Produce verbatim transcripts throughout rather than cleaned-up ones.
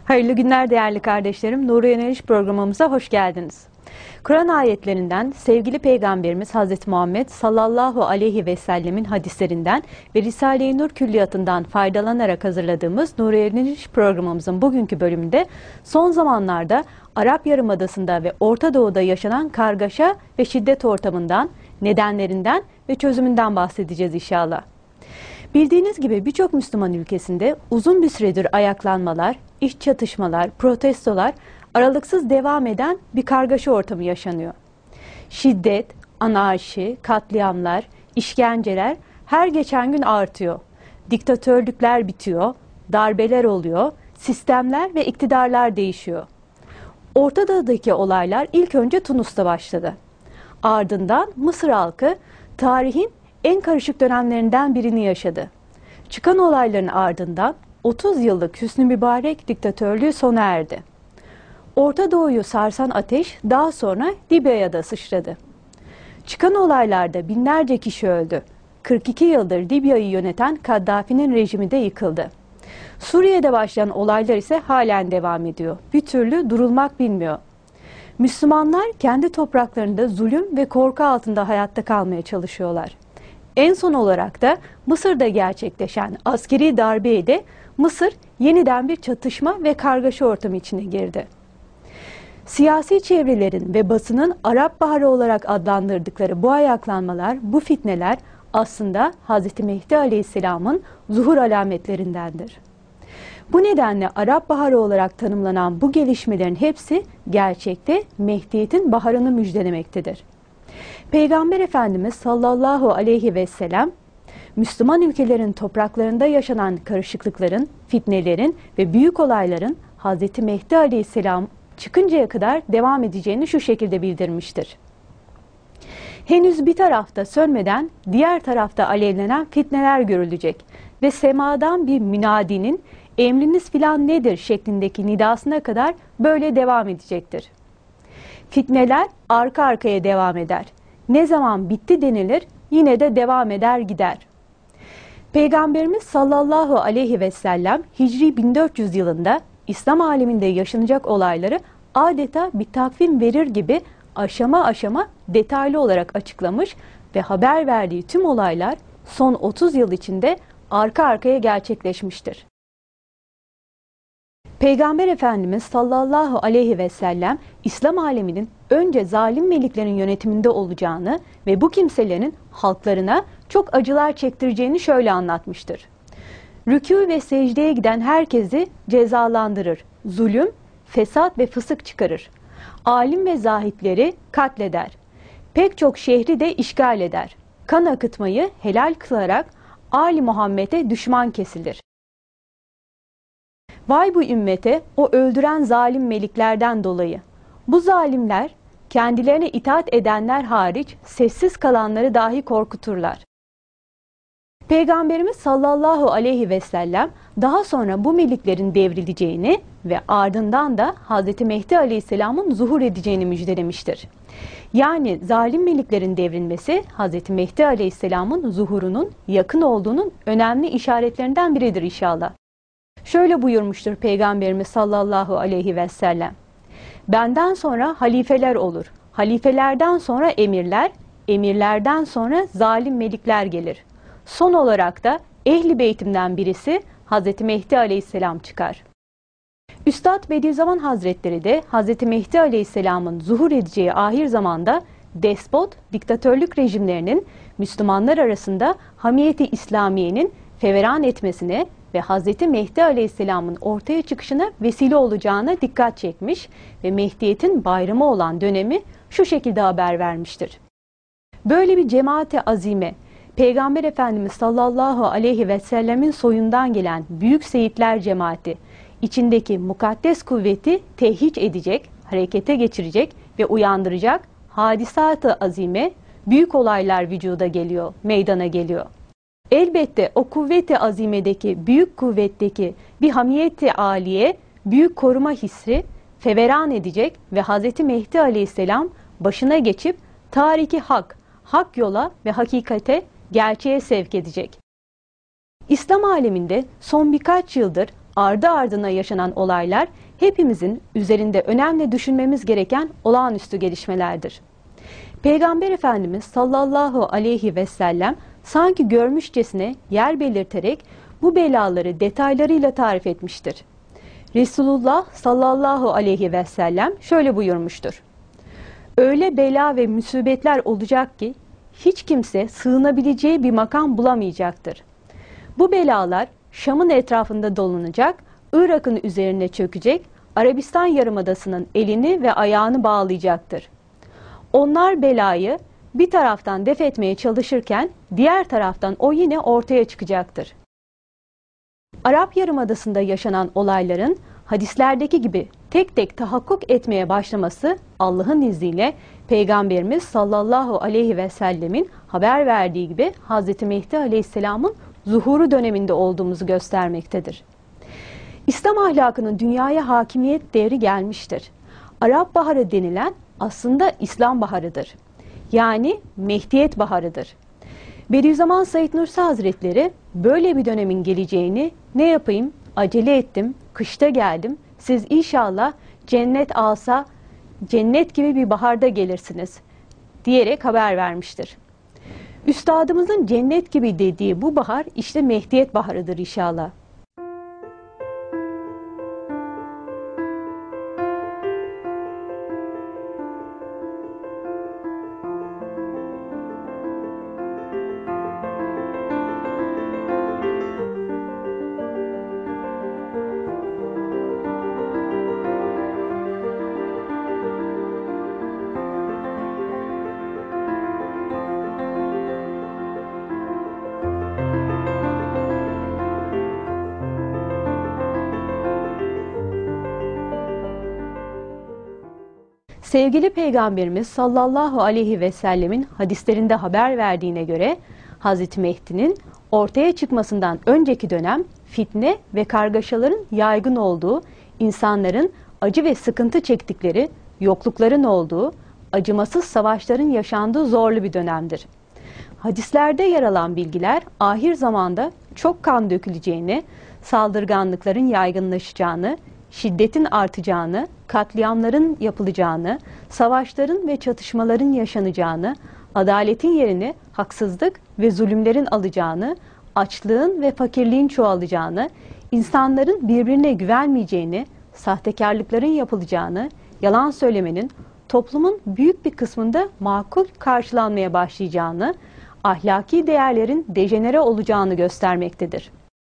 Hayırlı günler değerli kardeşlerim. Nuru Yöneliş programımıza hoş geldiniz. Kur'an ayetlerinden sevgili Peygamberimiz Hazreti Muhammed sallallahu aleyhi ve sellemin hadislerinden ve Risale-i Nur külliyatından faydalanarak hazırladığımız Nuru Yöneliş programımızın bugünkü bölümünde son zamanlarda Arap Yarımadası'nda ve Orta Doğu'da yaşanan kargaşa ve şiddet ortamından, nedenlerinden ve çözümünden bahsedeceğiz inşallah. Bildiğiniz gibi birçok Müslüman ülkesinde uzun bir süredir ayaklanmalar, iç çatışmalar, protestolar aralıksız devam eden bir kargaşa ortamı yaşanıyor. Şiddet, anarşi, katliamlar, işkenceler her geçen gün artıyor. Diktatörlükler bitiyor, darbeler oluyor, sistemler ve iktidarlar değişiyor. Orta Doğu'daki olaylar ilk önce Tunus'ta başladı. Ardından Mısır halkı tarihin en karışık dönemlerinden birini yaşadı. Çıkan olayların ardından otuz yıllık hüsnü mübarek diktatörlüğü sona erdi. Orta Doğu'yu sarsan ateş daha sonra Libya'ya da sıçradı. Çıkan olaylarda binlerce kişi öldü. kırk iki yıldır Libya'yı yöneten Kaddafi'nin rejimi de yıkıldı. Suriye'de başlayan olaylar ise halen devam ediyor. Bir türlü durulmak bilmiyor. Müslümanlar kendi topraklarında zulüm ve korku altında hayatta kalmaya çalışıyorlar. En son olarak da Mısır'da gerçekleşen askeri darbeyle Mısır yeniden bir çatışma ve kargaşa ortamı içine girdi. Siyasi çevrelerin ve basının Arap Baharı olarak adlandırdıkları bu ayaklanmalar, bu fitneler aslında Hazreti Mehdi Aleyhisselam'ın zuhur alametlerindendir. Bu nedenle Arap Baharı olarak tanımlanan bu gelişmelerin hepsi gerçekte Mehdiyet'in baharını müjdelemektedir. Peygamber Efendimiz sallallahu aleyhi ve sellem, Müslüman ülkelerin topraklarında yaşanan karışıklıkların, fitnelerin ve büyük olayların Hazreti Mehdi Aleyhisselam çıkıncaya kadar devam edeceğini şu şekilde bildirmiştir. Henüz bir tarafta sönmeden diğer tarafta alevlenen fitneler görülecek ve semadan bir münadinin emriniz filan nedir şeklindeki nidasına kadar böyle devam edecektir. Fitneler arka arkaya devam eder. Ne zaman bitti denilir yine de devam eder gider. Peygamberimiz sallallahu aleyhi ve sellem Hicri bin dört yüz yılında İslam aleminde yaşanacak olayları adeta bir takvim verir gibi aşama aşama detaylı olarak açıklamış ve haber verdiği tüm olaylar son otuz yıl içinde arka arkaya gerçekleşmiştir. Peygamber Efendimiz sallallahu aleyhi ve sellem İslam aleminin önce zalim meliklerin yönetiminde olacağını ve bu kimselerin halklarına çok acılar çektireceğini şöyle anlatmıştır. Rükû ve secdeye giden herkesi cezalandırır, zulüm, fesat ve fısık çıkarır. Alim ve zahitleri katleder. Pek çok şehri de işgal eder. Kan akıtmayı helal kılarak Ali Muhammed'e düşman kesilir. Vay bu ümmete o öldüren zalim meliklerden dolayı. Bu zalimler kendilerine itaat edenler hariç sessiz kalanları dahi korkuturlar. Peygamberimiz sallallahu aleyhi ve sellem daha sonra bu meliklerin devrileceğini ve ardından da Hazreti Mehdi Aleyhisselam'ın zuhur edeceğini müjdelemiştir. Yani zalim meliklerin devrilmesi Hazreti Mehdi Aleyhisselam'ın zuhurunun yakın olduğunun önemli işaretlerinden biridir inşallah. Şöyle buyurmuştur Peygamberimiz sallallahu aleyhi ve sellem. Benden sonra halifeler olur. Halifelerden sonra emirler, emirlerden sonra zalim melikler gelir. Son olarak da Ehl-i Beytim'den birisi Hazreti Mehdi Aleyhisselam çıkar. Üstad Bediüzzaman Hazretleri de Hazreti Mehdi Aleyhisselam'ın zuhur edeceği ahir zamanda despot, diktatörlük rejimlerinin Müslümanlar arasında hamiyeti İslamiye'nin feveran etmesine ve Hazreti Mehdi Aleyhisselam'ın ortaya çıkışına vesile olacağına dikkat çekmiş ve Mehdiyet'in bayramı olan dönemi şu şekilde haber vermiştir. Böyle bir cemaate azime, Peygamber Efendimiz sallallahu aleyhi ve sellemin soyundan gelen büyük seyitler cemaati, içindeki mukaddes kuvveti tehyic edecek, harekete geçirecek ve uyandıracak hadisat-ı azime, büyük olaylar vücuda geliyor, meydana geliyor. Elbette o kuvvet-i azimedeki, büyük kuvvetteki bir hamiyeti âliye, büyük koruma hissi feveran edecek ve Hazreti Mehdi Aleyhisselam başına geçip tariki hak, hak yola ve hakikate, gerçeğe sevk edecek. İslam aleminde son birkaç yıldır ardı ardına yaşanan olaylar hepimizin üzerinde önemli düşünmemiz gereken olağanüstü gelişmelerdir. Peygamber Efendimiz sallallahu aleyhi ve sellem sanki görmüşçesine yer belirterek bu belaları detaylarıyla tarif etmiştir. Resulullah sallallahu aleyhi ve sellem şöyle buyurmuştur: öyle bela ve musibetler olacak ki hiç kimse sığınabileceği bir makam bulamayacaktır. Bu belalar Şam'ın etrafında dolanacak, Irak'ın üzerine çökecek, Arabistan Yarımadası'nın elini ve ayağını bağlayacaktır. Onlar belayı bir taraftan def etmeye çalışırken diğer taraftan o yine ortaya çıkacaktır. Arap Yarımadası'nda yaşanan olayların hadislerdeki gibi tek tek tahakkuk etmeye başlaması Allah'ın izniyle Peygamberimiz sallallahu aleyhi ve sellemin haber verdiği gibi Hazreti Mehdi aleyhisselamın zuhuru döneminde olduğumuzu göstermektedir. İslam ahlakının dünyaya hakimiyet devri gelmiştir. Arap Baharı denilen aslında İslam Baharı'dır. Yani Mehdiyet Baharı'dır. Bediüzzaman Said Nursi Hazretleri böyle bir dönemin geleceğini ne yapayım, acele ettim, kışta geldim, siz inşallah cennet alsa cennet gibi bir baharda gelirsiniz diyerek haber vermiştir. Üstadımızın cennet gibi dediği bu bahar işte Mehdiyet Baharı'dır inşallah. Sevgili Peygamberimiz sallallahu aleyhi ve sellemin hadislerinde haber verdiğine göre Hazreti Mehdi'nin ortaya çıkmasından önceki dönem fitne ve kargaşaların yaygın olduğu, insanların acı ve sıkıntı çektikleri, yoklukların olduğu, acımasız savaşların yaşandığı zorlu bir dönemdir. Hadislerde yer alan bilgiler ahir zamanda çok kan döküleceğini, saldırganlıkların yaygınlaşacağını, şiddetin artacağını, katliamların yapılacağını, savaşların ve çatışmaların yaşanacağını, adaletin yerini haksızlık ve zulümlerin alacağını, açlığın ve fakirliğin çoğalacağını, insanların birbirine güvenmeyeceğini, sahtekarlıkların yapılacağını, yalan söylemenin toplumun büyük bir kısmında makul karşılanmaya başlayacağını, ahlaki değerlerin dejenere olacağını göstermektedir.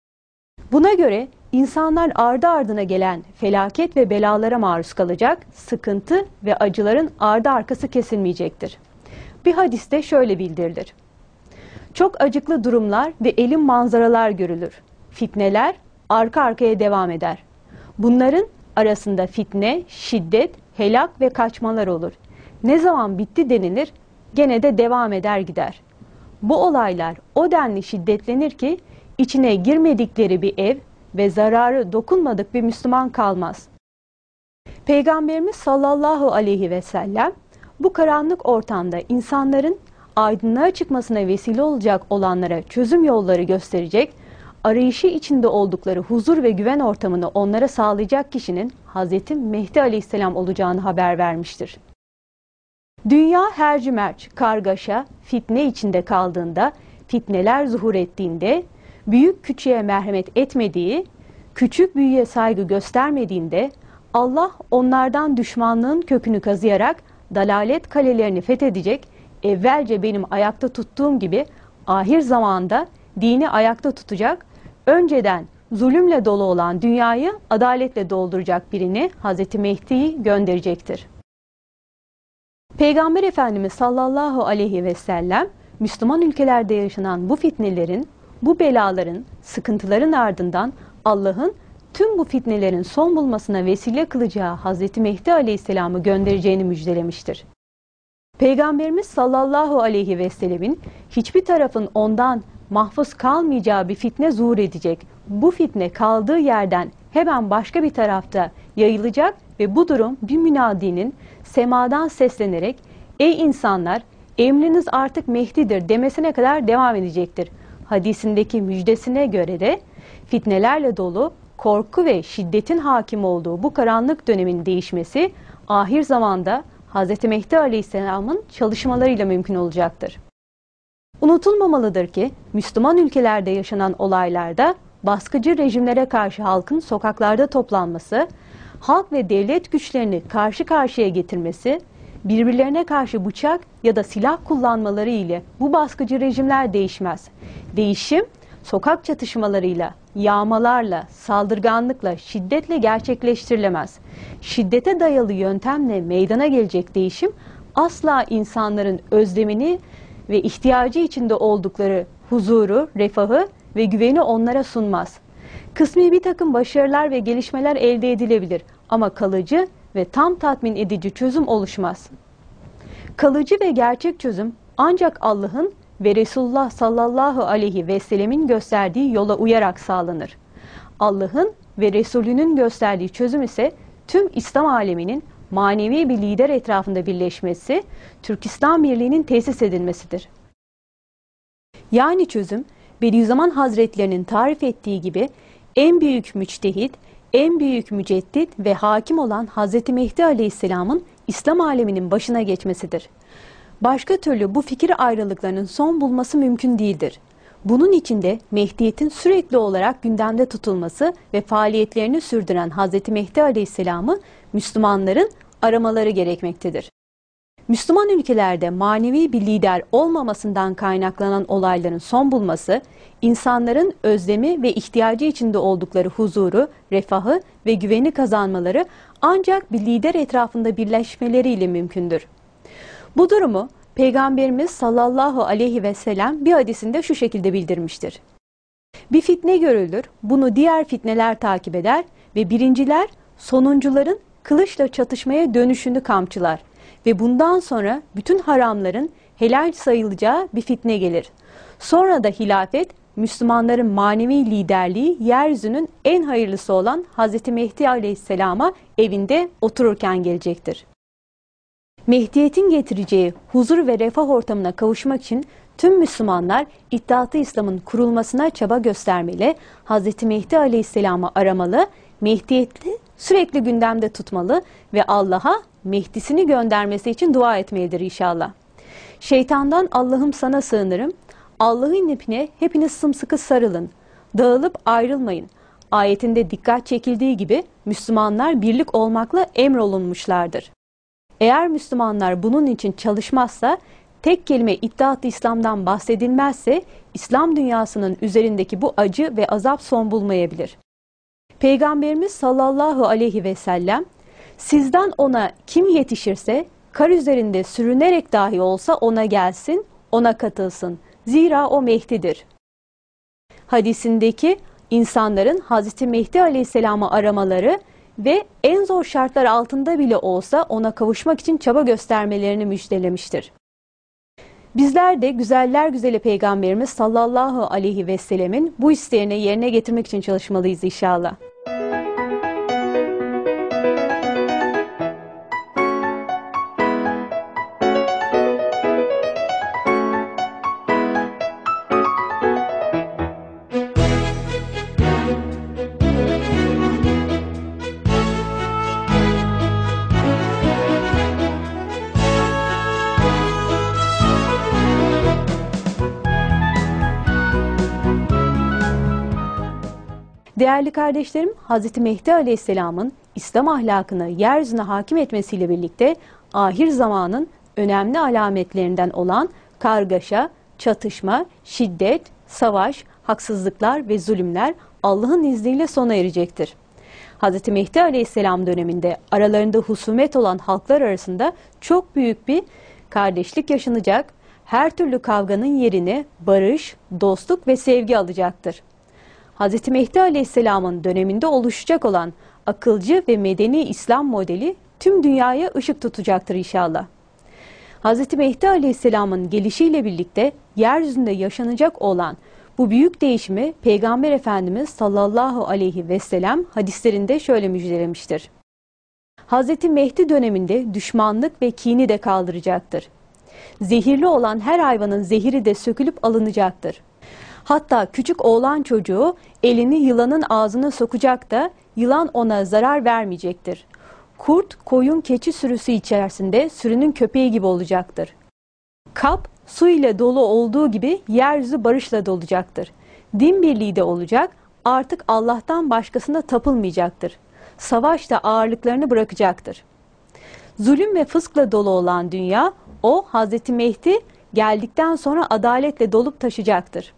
Buna göre insanlar ardı ardına gelen felaket ve belalara maruz kalacak, sıkıntı ve acıların ardı arkası kesilmeyecektir. Bir hadiste şöyle bildirilir: çok acıklı durumlar ve elim manzaralar görülür. Fitneler arka arkaya devam eder. Bunların arasında fitne, şiddet, helak ve kaçmalar olur. Ne zaman bitti denilir, gene de devam eder gider. Bu olaylar o denli şiddetlenir ki içine girmedikleri bir ev ve zararı dokunmadık bir Müslüman kalmaz. Peygamberimiz sallallahu aleyhi ve sellem bu karanlık ortamda insanların aydınlığa çıkmasına vesile olacak olanlara çözüm yolları gösterecek, arayışı içinde oldukları huzur ve güven ortamını onlara sağlayacak kişinin Hazreti Mehdi aleyhisselam olacağını haber vermiştir. Dünya hercü merç, kargaşa, fitne içinde kaldığında, fitneler zuhur ettiğinde, büyük küçüğe merhamet etmediği, küçük büyüğe saygı göstermediğinde, Allah onlardan düşmanlığın kökünü kazıyarak dalalet kalelerini fethedecek, evvelce benim ayakta tuttuğum gibi ahir zamanda dini ayakta tutacak, önceden zulümle dolu olan dünyayı adaletle dolduracak birini, Hazreti Mehdi'yi gönderecektir. Peygamber Efendimiz sallallahu aleyhi ve sellem, Müslüman ülkelerde yaşanan bu fitnelerin, bu belaların, sıkıntıların ardından Allah'ın tüm bu fitnelerin son bulmasına vesile kılacağı Hazreti Mehdi aleyhisselamı göndereceğini müjdelemiştir. Peygamberimiz sallallahu aleyhi ve sellemin hiçbir tarafın ondan mahfuz kalmayacağı bir fitne zuhur edecek. Bu fitne kaldığı yerden hemen başka bir tarafta yayılacak ve bu durum bir münadinin semadan seslenerek "Ey insanlar, emriniz artık Mehdi'dir" demesine kadar devam edecektir. Hadisindeki müjdesine göre de fitnelerle dolu, korku ve şiddetin hakim olduğu bu karanlık dönemin değişmesi ahir zamanda Hz. Mehdi Aleyhisselam'ın çalışmalarıyla mümkün olacaktır. Unutulmamalıdır ki Müslüman ülkelerde yaşanan olaylarda baskıcı rejimlere karşı halkın sokaklarda toplanması, halk ve devlet güçlerini karşı karşıya getirmesi, birbirlerine karşı bıçak ya da silah kullanmaları ile bu baskıcı rejimler değişmez. Değişim, sokak çatışmalarıyla, yağmalarla, saldırganlıkla, şiddetle gerçekleştirilemez. Şiddete dayalı yöntemle meydana gelecek değişim, asla insanların özlemini ve ihtiyacı içinde oldukları huzuru, refahı ve güveni onlara sunmaz. Kısmi bir takım başarılar ve gelişmeler elde edilebilir ama kalıcı ve tam tatmin edici çözüm oluşmaz. Kalıcı ve gerçek çözüm ancak Allah'ın ve Resulullah sallallahu aleyhi ve sellemin gösterdiği yola uyarak sağlanır. Allah'ın ve Resulünün gösterdiği çözüm ise tüm İslam aleminin manevi bir lider etrafında birleşmesi, Türk İslam Birliği'nin tesis edilmesidir. Yani çözüm, Bediüzzaman Hazretlerinin tarif ettiği gibi en büyük müçtehit, en büyük müceddit ve hakim olan Hz. Mehdi Aleyhisselam'ın İslam aleminin başına geçmesidir. Başka türlü bu fikir ayrılıklarının son bulması mümkün değildir. Bunun için de Mehdiyet'in sürekli olarak gündemde tutulması ve faaliyetlerini sürdüren Hz. Mehdi Aleyhisselam'ı Müslümanların aramaları gerekmektedir. Müslüman ülkelerde manevi bir lider olmamasından kaynaklanan olayların son bulması, insanların özlemi ve ihtiyacı içinde oldukları huzuru, refahı ve güveni kazanmaları ancak bir lider etrafında birleşmeleriyle mümkündür. Bu durumu Peygamberimiz sallallahu aleyhi ve sellem bir hadisinde şu şekilde bildirmiştir. Bir fitne görülür, bunu diğer fitneler takip eder ve birinciler sonuncuların kılıçla çatışmaya dönüşünü kamçılar ve bundan sonra bütün haramların helal sayılacağı bir fitne gelir. Sonra da hilafet, Müslümanların manevi liderliği yeryüzünün en hayırlısı olan Hz. Mehdi Aleyhisselam'a evinde otururken gelecektir. Mehdiyet'in getireceği huzur ve refah ortamına kavuşmak için tüm Müslümanlar İttihat-ı İslam'ın kurulmasına çaba göstermeli, Hz. Mehdi Aleyhisselam'ı aramalı, Mehdiyet'i sürekli gündemde tutmalı ve Allah'a Mehdisini göndermesi için dua etmelidir inşallah. Şeytandan Allah'ım sana sığınırım, Allah'ın ipine hepiniz sımsıkı sarılın, dağılıp ayrılmayın. Ayetinde dikkat çekildiği gibi Müslümanlar birlik olmakla emrolunmuşlardır. Eğer Müslümanlar bunun için çalışmazsa, tek kelime İttihat-ı İslam'dan bahsedilmezse, İslam dünyasının üzerindeki bu acı ve azap son bulmayabilir. Peygamberimiz sallallahu aleyhi ve sellem, sizden ona kim yetişirse, kar üzerinde sürünerek dahi olsa ona gelsin, ona katılsın. Zira o Mehdi'dir. Hadisindeki insanların Hz. Mehdi Aleyhisselam'ı aramaları ve en zor şartlar altında bile olsa ona kavuşmak için çaba göstermelerini müjdelemiştir. Bizler de güzeller güzeli Peygamberimiz sallallahu aleyhi ve sellemin bu isteğini yerine getirmek için çalışmalıyız inşallah. Değerli kardeşlerim, Hz. Mehdi Aleyhisselam'ın İslam ahlakını yeryüzüne hakim etmesiyle birlikte ahir zamanın önemli alametlerinden olan kargaşa, çatışma, şiddet, savaş, haksızlıklar ve zulümler Allah'ın izniyle sona erecektir. Hz. Mehdi Aleyhisselam döneminde aralarında husumet olan halklar arasında çok büyük bir kardeşlik yaşanacak, her türlü kavganın yerini barış, dostluk ve sevgi alacaktır. Hz. Mehdi Aleyhisselam'ın döneminde oluşacak olan akılcı ve medeni İslam modeli tüm dünyaya ışık tutacaktır inşallah. Hz. Mehdi Aleyhisselam'ın gelişiyle birlikte yeryüzünde yaşanacak olan bu büyük değişimi Peygamber Efendimiz sallallahu aleyhi ve sellem hadislerinde şöyle müjdelemiştir. Hz. Mehdi döneminde düşmanlık ve kini de kaldıracaktır. Zehirli olan her hayvanın zehiri de sökülüp alınacaktır. Hatta küçük oğlan çocuğu elini yılanın ağzına sokacak da yılan ona zarar vermeyecektir. Kurt, koyun, keçi sürüsü içerisinde sürünün köpeği gibi olacaktır. Kap, su ile dolu olduğu gibi yeryüzü barışla dolacaktır. Din birliği de olacak, artık Allah'tan başkasına tapılmayacaktır. Savaş da ağırlıklarını bırakacaktır. Zulüm ve fıskla dolu olan dünya, o Hazreti Mehdi geldikten sonra adaletle dolup taşacaktır.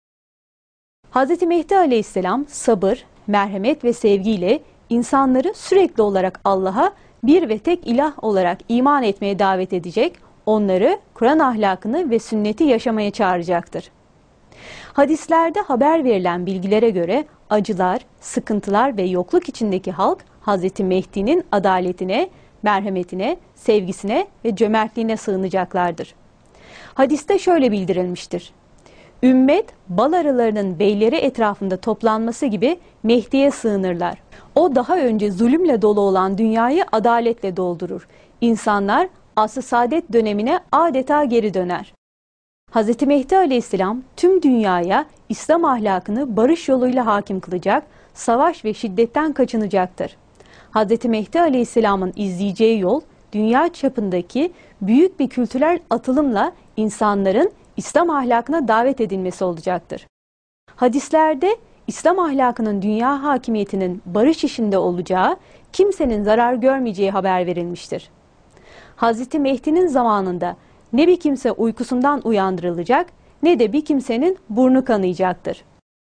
Hazreti Mehdi Aleyhisselam sabır, merhamet ve sevgiyle insanları sürekli olarak Allah'a bir ve tek ilah olarak iman etmeye davet edecek, onları Kur'an ahlakını ve sünneti yaşamaya çağıracaktır. Hadislerde haber verilen bilgilere göre acılar, sıkıntılar ve yokluk içindeki halk Hazreti Mehdi'nin adaletine, merhametine, sevgisine ve cömertliğine sığınacaklardır. Hadiste şöyle bildirilmiştir: Ümmet, bal arılarının beyleri etrafında toplanması gibi Mehdi'ye sığınırlar. O daha önce zulümle dolu olan dünyayı adaletle doldurur. İnsanlar asr-ı saadet dönemine adeta geri döner. Hazreti Mehdi Aleyhisselam tüm dünyaya İslam ahlakını barış yoluyla hakim kılacak, savaş ve şiddetten kaçınacaktır. Hazreti Mehdi Aleyhisselam'ın izleyeceği yol, dünya çapındaki büyük bir kültürel atılımla insanların İslam ahlakına davet edilmesi olacaktır. Hadislerde İslam ahlakının dünya hakimiyetinin barış işinde olacağı, kimsenin zarar görmeyeceği haber verilmiştir. Hazreti Mehdi'nin zamanında ne bir kimse uykusundan uyandırılacak, ne de bir kimsenin burnu kanayacaktır.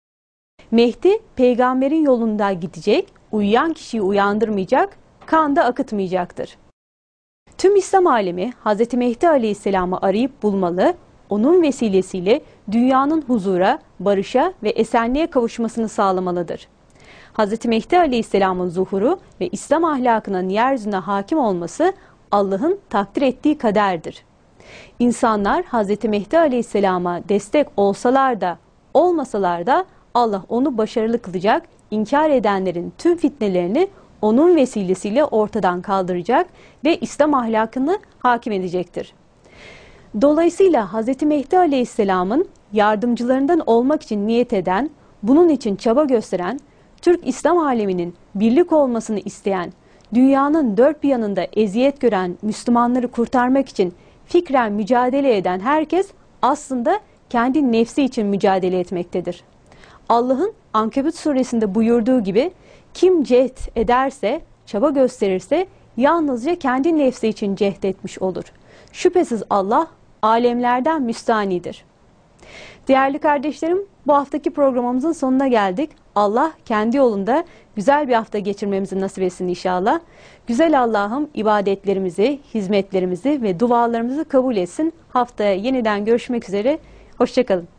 Mehdi, peygamberin yolunda gidecek, uyuyan kişiyi uyandırmayacak, kan da akıtmayacaktır. Tüm İslam alemi Hazreti Mehdi Aleyhisselam'ı arayıp bulmalı, onun vesilesiyle dünyanın huzura, barışa ve esenliğe kavuşmasını sağlamalıdır. Hazreti Mehdi Aleyhisselam'ın zuhuru ve İslam ahlakının yeryüzüne hakim olması Allah'ın takdir ettiği kaderdir. İnsanlar Hazreti Mehdi Aleyhisselam'a destek olsalar da olmasalar da Allah onu başarılı kılacak, inkar edenlerin tüm fitnelerini onun vesilesiyle ortadan kaldıracak ve İslam ahlakını hakim edecektir. Dolayısıyla Hazreti Mehdi Aleyhisselam'ın yardımcılarından olmak için niyet eden, bunun için çaba gösteren, Türk İslam aleminin birlik olmasını isteyen, dünyanın dört bir yanında eziyet gören Müslümanları kurtarmak için fikren mücadele eden herkes aslında kendi nefsi için mücadele etmektedir. Allah'ın Ankebut suresinde buyurduğu gibi kim cehd ederse, çaba gösterirse yalnızca kendi nefsi için cehd etmiş olur. Şüphesiz Allah alemlerden müstanidir. Değerli kardeşlerim, bu haftaki programımızın sonuna geldik. Allah kendi yolunda güzel bir hafta geçirmemizi nasip etsin inşallah. Güzel Allah'ım ibadetlerimizi, hizmetlerimizi ve dualarımızı kabul etsin. Haftaya yeniden görüşmek üzere. Hoşça kalın.